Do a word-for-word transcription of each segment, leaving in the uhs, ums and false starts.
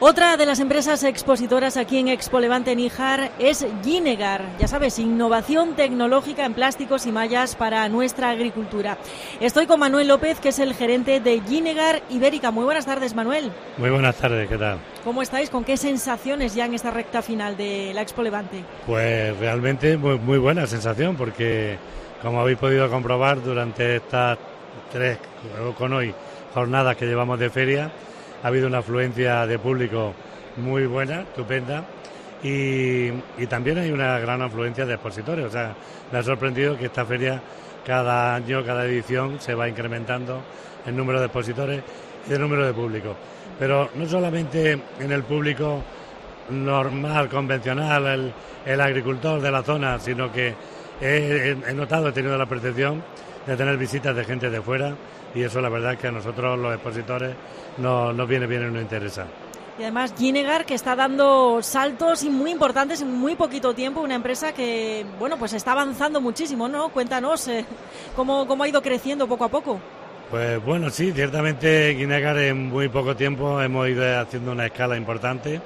Otra de las empresas expositoras aquí en Expo Levante Níjar es Ginegar. Ya sabes, innovación tecnológica en plásticos y mallas para nuestra agricultura. Estoy con Manuel López, que es el gerente de Ginegar Ibérica. Muy buenas tardes, Manuel. Muy buenas tardes, ¿qué tal? ¿Cómo estáis? ¿Con qué sensaciones ya en esta recta final de la Expo Levante? Pues realmente muy, muy buena sensación, porque como habéis podido comprobar durante estas tres, con hoy, jornadas que llevamos de feria, ha habido una afluencia de público muy buena, estupenda, y, y también hay una gran afluencia de expositores. O sea, me ha sorprendido que esta feria cada año, cada edición, se va incrementando el número de expositores y el número de público. Pero no solamente en el público normal, convencional, el, el agricultor de la zona, sino que he, he notado, he tenido la percepción de tener visitas de gente de fuera, y eso la verdad es que a nosotros los expositores nos, nos viene bien y nos interesa. Y además Ginegar, que está dando saltos muy importantes en muy poquito tiempo, una empresa que, bueno, pues está avanzando muchísimo, ¿no? Cuéntanos eh, cómo, cómo ha ido creciendo poco a poco. Pues bueno, sí, ciertamente Ginegar en muy poco tiempo hemos ido haciendo una escala importante,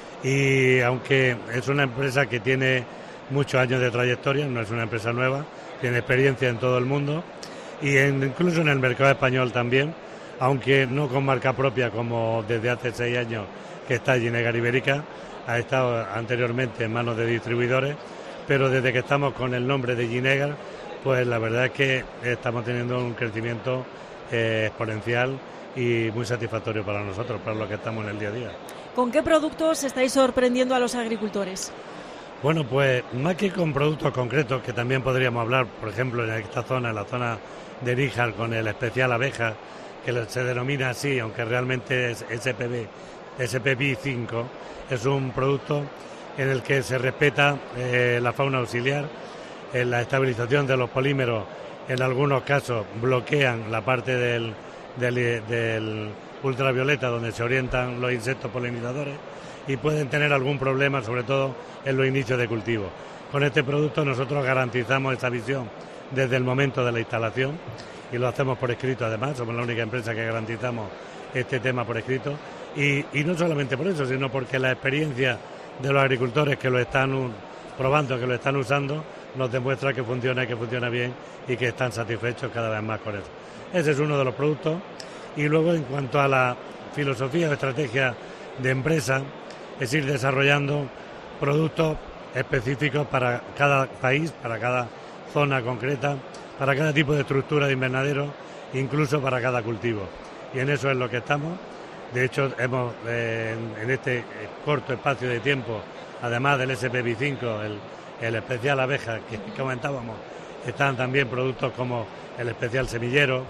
y aunque es una empresa que tiene muchos años de trayectoria, no es una empresa nueva, tiene experiencia en todo el mundo y en, incluso en el mercado español también, aunque no con marca propia como desde hace seis años que está Ginegar Ibérica, ha estado anteriormente en manos de distribuidores, pero desde que estamos con el nombre de Ginegar, pues la verdad es que estamos teniendo un crecimiento eh, exponencial y muy satisfactorio para nosotros, para los que estamos en el día a día. ¿Con qué productos estáis sorprendiendo a los agricultores? Bueno, pues más que con productos concretos, que también podríamos hablar, por ejemplo, en esta zona, en la zona de Níjar, con el especial abeja, que se denomina así, aunque realmente es S P B, S P B cinco, es un producto en el que se respeta eh, la fauna auxiliar, en la estabilización de los polímeros, en algunos casos bloquean la parte del, del, del ultravioleta donde se orientan los insectos polinizadores, y pueden tener algún problema, sobre todo en los inicios de cultivo. Con este producto nosotros garantizamos esta visión desde el momento de la instalación, y lo hacemos por escrito además, somos la única empresa que garantizamos este tema por escrito, y, y no solamente por eso, sino porque la experiencia de los agricultores que lo están uh, probando, que lo están usando, nos demuestra que funciona, que funciona bien y que están satisfechos cada vez más con eso. Ese es uno de los productos. Y luego, en cuanto a la filosofía o estrategia de empresa, es ir desarrollando productos específicos para cada país, para cada zona concreta, para cada tipo de estructura de invernadero, incluso para cada cultivo. Y en eso es lo que estamos. De hecho, hemos eh, en, en este corto espacio de tiempo, además del S P B cinco, el, el especial abeja que comentábamos, están también productos como el especial semillero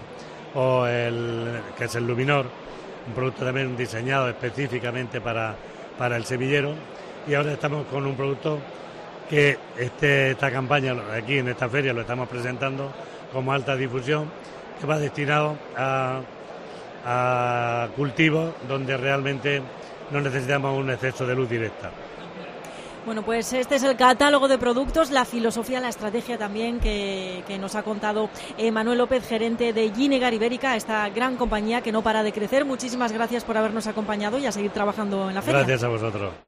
o el que es el luminor, un producto también diseñado específicamente para, para el semillero. Y ahora estamos con un producto que este, esta campaña aquí en esta feria lo estamos presentando como alta difusión, que va destinado a, a cultivos donde realmente no necesitamos un exceso de luz directa. Bueno, pues este es el catálogo de productos, la filosofía, la estrategia también que, que nos ha contado eh, Manuel López, gerente de Ginegar Ibérica, esta gran compañía que no para de crecer. Muchísimas gracias por habernos acompañado y a seguir trabajando en la feria. Gracias a vosotros.